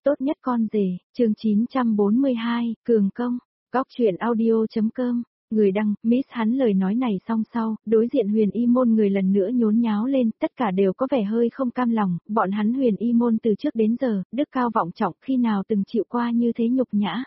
tốt nhất con rể, chương 942, Cường Công, Góc truyện audio.com, người đăng, Miss hắn lời nói này xong sau, đối diện Huyền Y môn người lần nữa nhốn nháo lên, tất cả đều có vẻ hơi không cam lòng, bọn hắn Huyền Y môn từ trước đến giờ, đức cao vọng trọng khi nào từng chịu qua như thế nhục nhã.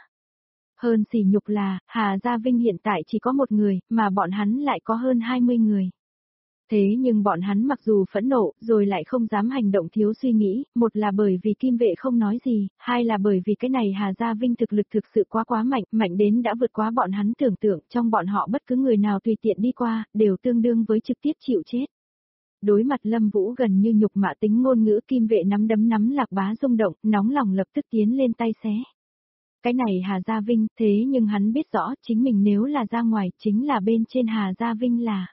Hơn sỉ nhục là, Hà Gia Vinh hiện tại chỉ có một người, mà bọn hắn lại có hơn 20 người. Thế nhưng bọn hắn mặc dù phẫn nộ, rồi lại không dám hành động thiếu suy nghĩ, một là bởi vì Kim Vệ không nói gì, hai là bởi vì cái này Hà Gia Vinh thực lực thực sự quá mạnh, mạnh đến đã vượt quá bọn hắn tưởng tượng, trong bọn họ bất cứ người nào tùy tiện đi qua, đều tương đương với trực tiếp chịu chết. Đối mặt Lâm Vũ gần như nhục mạ tính ngôn ngữ, Kim Vệ nắm đấm nắm Lạc Bá rung động, nóng lòng lập tức tiến lên tay xé. Cái này Hà Gia Vinh, thế nhưng hắn biết rõ chính mình nếu là ra ngoài, chính là bên trên Hà Gia Vinh là.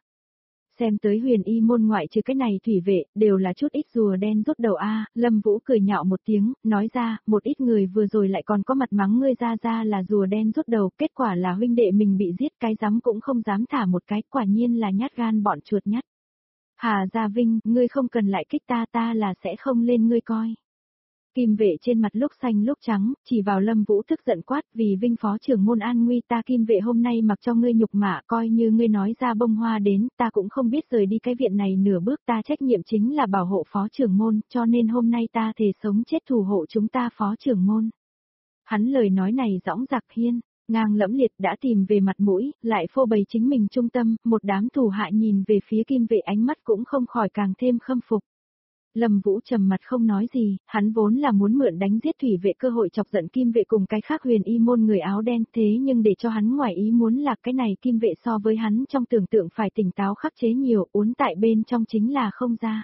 Xem tới Huyền Y môn ngoại trừ cái này thủy vệ, đều là chút ít rùa đen rút đầu a. Lâm Vũ cười nhạo một tiếng, nói ra, một ít người vừa rồi lại còn có mặt mắng ngươi ra là rùa đen rút đầu, kết quả là huynh đệ mình bị giết, cái dám cũng không dám thả một cái, quả nhiên là nhát gan bọn chuột nhắt. Hà Gia Vinh, ngươi không cần lại kích ta là sẽ không lên ngươi coi. Kim Vệ trên mặt lúc xanh lúc trắng, chỉ vào Lâm Vũ tức giận quát, vì Vinh phó trưởng môn an nguy ta Kim Vệ hôm nay mặc cho ngươi nhục mạ, coi như ngươi nói ra bông hoa đến, ta cũng không biết rời đi cái viện này nửa bước, ta trách nhiệm chính là bảo hộ phó trưởng môn, cho nên hôm nay ta thề sống chết thủ hộ chúng ta phó trưởng môn. Hắn lời nói này dõng dạc hiên, ngang lẫm liệt đã tìm về mặt mũi, lại phô bày chính mình trung tâm, một đám thủ hạ nhìn về phía Kim Vệ ánh mắt cũng không khỏi càng thêm khâm phục. Lâm Vũ trầm mặt không nói gì, hắn vốn là muốn mượn đánh giết thủy vệ cơ hội chọc giận Kim Vệ cùng cái khác Huyền Y môn người áo đen, thế nhưng để cho hắn ngoài ý muốn là cái này Kim Vệ so với hắn trong tưởng tượng phải tỉnh táo khắc chế nhiều, uốn tại bên trong chính là không ra.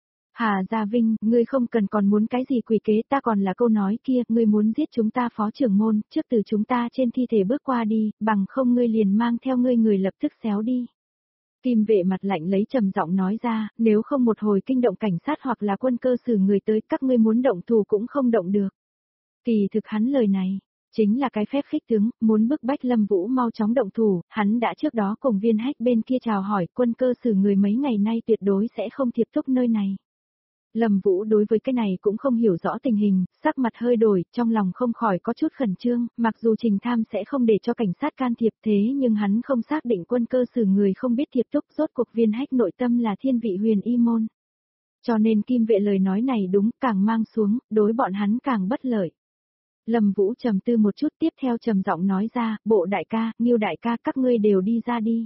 Hà Gia Vinh, ngươi không cần còn muốn cái gì quỷ kế, ta còn là câu nói kia, ngươi muốn giết chúng ta phó trưởng môn, trước từ chúng ta trên thi thể bước qua đi, bằng không ngươi liền mang theo ngươi người lập tức xéo đi. Kim Vệ mặt lạnh lấy trầm giọng nói ra, nếu không một hồi kinh động cảnh sát hoặc là quân cơ xử người tới, các ngươi muốn động thủ cũng không động được. Kỳ thực hắn lời này, chính là cái phép khích tướng, muốn bức bách Lâm Vũ mau chóng động thủ, hắn đã trước đó cùng Viên Hách bên kia chào hỏi, quân cơ xử người mấy ngày nay tuyệt đối sẽ không tiếp tục nơi này. Lâm Vũ đối với cái này cũng không hiểu rõ tình hình, sắc mặt hơi đổi, trong lòng không khỏi có chút khẩn trương, mặc dù Trình Tham sẽ không để cho cảnh sát can thiệp thế nhưng hắn không xác định quân cơ xử người không biết thiệp túc, rốt cuộc Viên Hách nội tâm là thiên vị Huyền Y môn. Cho nên Kim Vệ lời nói này đúng, càng mang xuống, đối bọn hắn càng bất lợi. Lâm Vũ trầm tư một chút tiếp theo trầm giọng nói ra, Bộ đại ca, Nghiêu đại ca, các ngươi đều đi ra đi.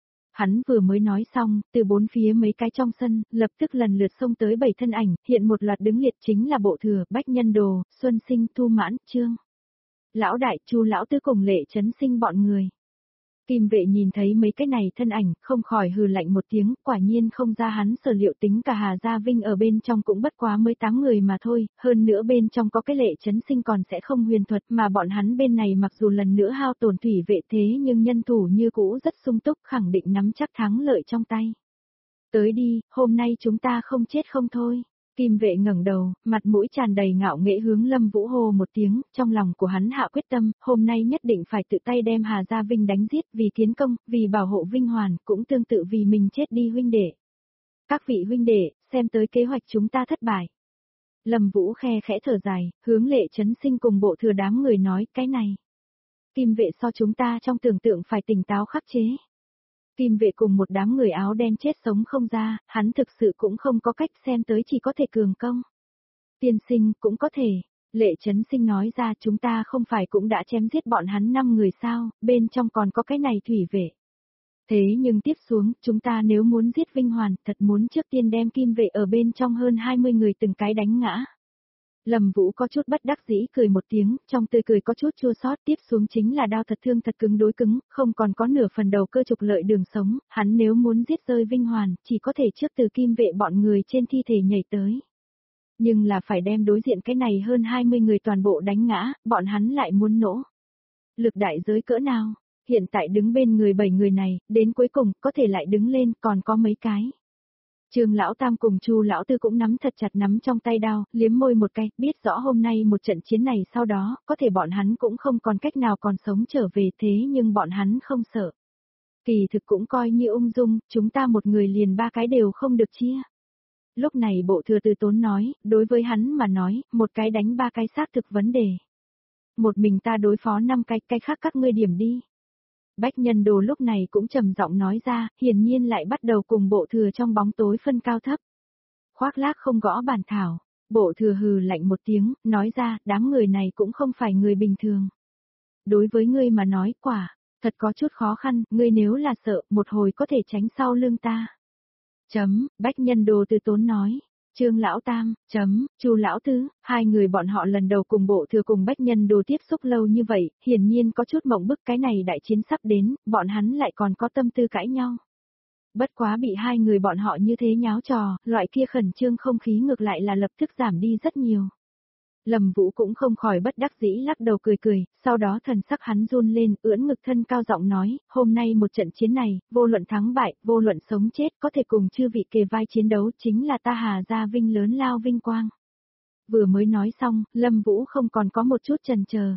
Hắn vừa mới nói xong, từ bốn phía mấy cái trong sân, lập tức lần lượt xông tới 7 thân ảnh, hiện một loạt đứng liệt chính là Bộ Thừa, Bách Nhân Đồ, Xuân Sinh, Thu Mãn, Trương. Lão đại, Chu lão tứ cùng Lệ Chấn Sinh bọn người. Kim Vệ nhìn thấy mấy cái này thân ảnh, không khỏi hừ lạnh một tiếng, quả nhiên không ra hắn sở liệu tính cả Hà Gia Vinh ở bên trong cũng bất quá mới 8 người mà thôi, hơn nữa bên trong có cái Lệ Chấn Sinh còn sẽ không huyền thuật mà bọn hắn bên này mặc dù lần nữa hao tổn thủy vệ thế nhưng nhân thủ như cũ rất sung túc khẳng định nắm chắc thắng lợi trong tay. Tới đi, hôm nay chúng ta không chết không thôi. Kim Vệ ngẩng đầu, mặt mũi tràn đầy ngạo nghễ hướng Lâm Vũ hô một tiếng, trong lòng của hắn hạ quyết tâm, hôm nay nhất định phải tự tay đem Hà Gia Vinh đánh giết vì kiến công, vì bảo hộ Vinh Hoàn, cũng tương tự vì mình chết đi huynh đệ. Các vị huynh đệ, xem tới kế hoạch chúng ta thất bại. Lâm Vũ khe khẽ thở dài, hướng Lệ Chấn Sinh cùng Bộ Thừa đám người nói, cái này. Kim Vệ so chúng ta trong tưởng tượng phải tỉnh táo khắc chế. Kim Vệ cùng một đám người áo đen chết sống không ra, hắn thực sự cũng không có cách, xem tới chỉ có thể cường công. Tiên sinh cũng có thể, Lệ Chấn Sinh nói ra, chúng ta không phải cũng đã chém giết bọn hắn 5 người sao, bên trong còn có cái này thủy vệ. Thế nhưng tiếp xuống, chúng ta nếu muốn giết Vinh Hoàn, thật muốn trước tiên đem Kim Vệ ở bên trong hơn 20 người từng cái đánh ngã. Lâm Vũ có chút bất đắc dĩ cười một tiếng, trong tươi cười có chút chua xót, tiếp xuống chính là đao thật thương thật cứng đối cứng, không còn có nửa phần đầu cơ trục lợi đường sống, hắn nếu muốn giết rơi Vinh Hoàn, chỉ có thể trước từ Kim Vệ bọn người trên thi thể nhảy tới. Nhưng là phải đem đối diện cái này hơn 20 người toàn bộ đánh ngã, bọn hắn lại muốn nỗ lực đại giới cỡ nào, hiện tại đứng bên người 7 người này, đến cuối cùng có thể lại đứng lên, còn có mấy cái. Trương lão tam cùng Chu lão tư cũng nắm thật chặt nắm trong tay đao, liếm môi một cái, biết rõ hôm nay một trận chiến này sau đó, có thể bọn hắn cũng không còn cách nào còn sống trở về thế nhưng bọn hắn không sợ. Kỳ thực cũng coi như ung dung, chúng ta một người liền 3 cái đều không được chia. Lúc này Bộ Thừa Từ Tốn nói, đối với hắn mà nói, một cái đánh ba cái xác thực vấn đề. Một mình ta đối phó 5 cái khác các ngươi điểm đi. Bách Nhân Đồ lúc này cũng trầm giọng nói ra, hiển nhiên lại bắt đầu cùng Bộ Thừa trong bóng tối phân cao thấp. Khoác lác không gõ bàn thảo, Bộ Thừa hừ lạnh một tiếng, nói ra, đám người này cũng không phải người bình thường. Đối với ngươi mà nói quả, thật có chút khó khăn, ngươi nếu là sợ, một hồi có thể tránh sau lưng ta. Bách Nhân Đồ Từ Tốn nói. Trương Lão Tam, Chu Lão Tứ, hai người bọn họ lần đầu cùng Bộ Thừa cùng Bách Nhân Đồ tiếp xúc lâu như vậy, hiển nhiên có chút mộng bức, cái này đại chiến sắp đến, bọn hắn lại còn có tâm tư cãi nhau. Bất quá bị hai người bọn họ như thế nháo trò, loại kia khẩn trương không khí ngược lại là lập tức giảm đi rất nhiều. Lâm Vũ cũng không khỏi bất đắc dĩ lắc đầu cười cười, sau đó thần sắc hắn run lên, ưỡn ngực thân cao giọng nói, hôm nay một trận chiến này, vô luận thắng bại, vô luận sống chết, có thể cùng chư vị kề vai chiến đấu, chính là ta Hà Gia vinh lớn lao vinh quang. Vừa mới nói xong, Lâm Vũ không còn có một chút chần chờ,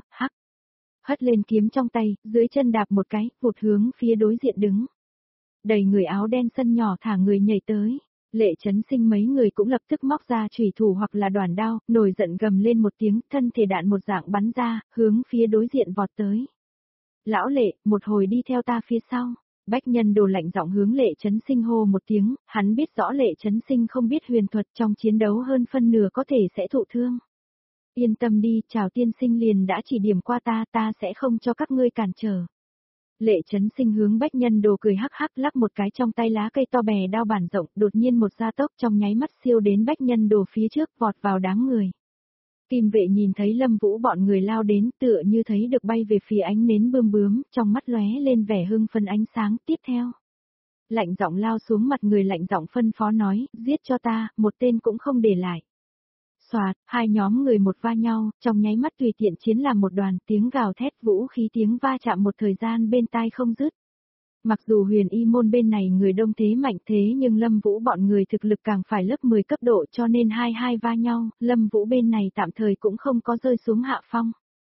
hất lên kiếm trong tay, dưới chân đạp một cái, vụt hướng phía đối diện đứng. Đầy người áo đen sân nhỏ thả người nhảy tới. Lệ Chấn Sinh mấy người cũng lập tức móc ra chủy thủ hoặc là đoàn đao, nổi giận gầm lên một tiếng, thân thể đạn một dạng bắn ra, hướng phía đối diện vọt tới. Lão Lệ, một hồi đi theo ta phía sau. Bách Nhân Đồ lạnh giọng hướng Lệ Chấn Sinh hô một tiếng, hắn biết rõ Lệ Chấn Sinh không biết huyền thuật, trong chiến đấu hơn phân nửa có thể sẽ thụ thương. Yên tâm đi, Trảo tiên sinh liền đã chỉ điểm qua ta sẽ không cho các ngươi cản trở. Lệ Chấn Sinh hướng Bách Nhân Đồ cười hắc hắc lắc một cái trong tay lá cây to bè đao bản rộng, đột nhiên một gia tốc trong nháy mắt siêu đến Bách Nhân Đồ phía trước, vọt vào đám người. Kim vệ nhìn thấy Lâm Vũ bọn người lao đến, tựa như thấy được bay về phía ánh nến bươm bướm, trong mắt lóe lên vẻ hưng phấn ánh sáng. Tiếp theo, lạnh giọng lao xuống mặt người, lạnh giọng phân phó nói, giết cho ta, một tên cũng không để lại. Xoạt, hai nhóm người một va nhau, trong nháy mắt tùy tiện chiến làm một đoàn, tiếng gào thét, vũ khí tiếng va chạm một thời gian bên tai không dứt. Mặc dù Huyền Y môn bên này người đông thế mạnh thế nhưng Lâm Vũ bọn người thực lực càng phải lớp 10 cấp độ, cho nên hai va nhau, Lâm Vũ bên này tạm thời cũng không có rơi xuống hạ phong.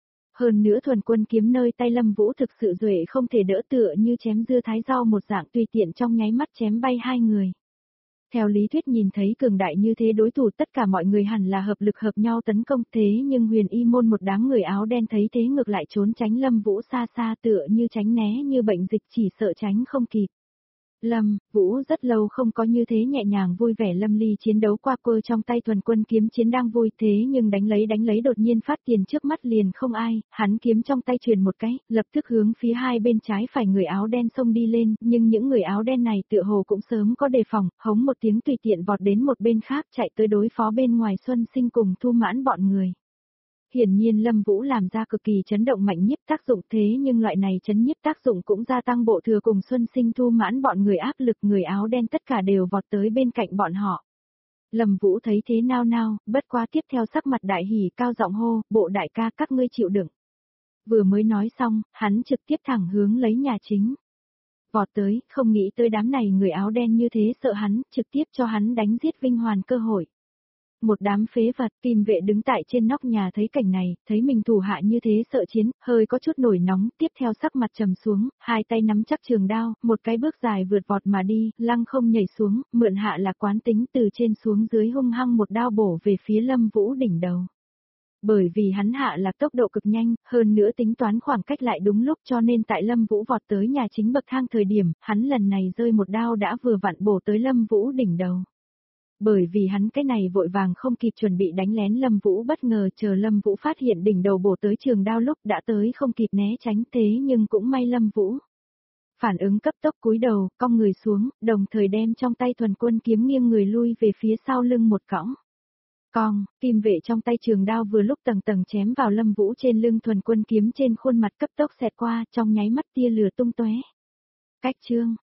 Hơn nữa thuần quân kiếm nơi tay Lâm Vũ thực sự duệ không thể đỡ, tựa như chém dưa thái rau một dạng, tùy tiện trong nháy mắt chém bay hai người. Theo lý thuyết nhìn thấy cường đại như thế đối thủ, tất cả mọi người hẳn là hợp lực hợp nhau tấn công, thế nhưng Huyền Y môn một đám người áo đen thấy thế ngược lại trốn tránh Lâm Vũ xa xa, tựa như tránh né như bệnh dịch, chỉ sợ tránh không kịp. Lâm Vũ rất lâu không có như thế nhẹ nhàng vui vẻ lâm ly chiến đấu qua, cơ trong tay thuần quân kiếm chiến đang vui, thế nhưng đánh lấy đột nhiên phát tiền trước mắt liền không ai, hắn kiếm trong tay truyền một cái, lập tức hướng phía hai bên trái phải người áo đen xông đi lên, nhưng những người áo đen này tựa hồ cũng sớm có đề phòng, hống một tiếng tùy tiện vọt đến một bên khác, chạy tới đối phó bên ngoài Xuân Sinh cùng Thu Mãn bọn người. Hiển nhiên Lâm Vũ làm ra cực kỳ chấn động mạnh nhiếp tác dụng, thế nhưng loại này chấn nhiếp tác dụng cũng gia tăng Bộ Thừa cùng Xuân Sinh Thu Mãn bọn người áp lực, người áo đen tất cả đều vọt tới bên cạnh bọn họ. Lâm Vũ thấy thế nao nao, bất quá tiếp theo sắc mặt đại hỉ, cao giọng hô, Bộ đại ca các ngươi chịu đựng. Vừa mới nói xong, hắn trực tiếp thẳng hướng lấy nhà chính. Vọt tới, không nghĩ tới đám này người áo đen như thế sợ hắn, trực tiếp cho hắn đánh giết Vinh Hoàn cơ hội. Một đám phế vật, Kim vệ đứng tại trên nóc nhà thấy cảnh này, thấy mình thủ hạ như thế sợ chiến, hơi có chút nổi nóng, tiếp theo sắc mặt trầm xuống, hai tay nắm chắc trường đao, một cái bước dài vượt vọt mà đi, lăng không nhảy xuống, mượn hạ là quán tính, từ trên xuống dưới hung hăng một đao bổ về phía Lâm Vũ đỉnh đầu. Bởi vì hắn hạ là tốc độ cực nhanh, hơn nữa tính toán khoảng cách lại đúng lúc, cho nên tại Lâm Vũ vọt tới nhà chính bậc thang thời điểm, hắn lần này rơi một đao đã vừa vặn bổ tới Lâm Vũ đỉnh đầu. Bởi vì hắn cái này vội vàng không kịp chuẩn bị đánh lén Lâm Vũ, bất ngờ chờ Lâm Vũ phát hiện đỉnh đầu bổ tới trường đao lúc đã tới không kịp né tránh, thế nhưng cũng may Lâm Vũ phản ứng cấp tốc, cúi đầu, cong người xuống, đồng thời đem trong tay thuần quân kiếm nghiêng người lui về phía sau lưng một cõng. Kim vệ trong tay trường đao vừa lúc tầng tầng chém vào Lâm Vũ trên lưng, thuần quân kiếm trên khuôn mặt cấp tốc xẹt qua, trong nháy mắt tia lửa tung tóe. Cách chương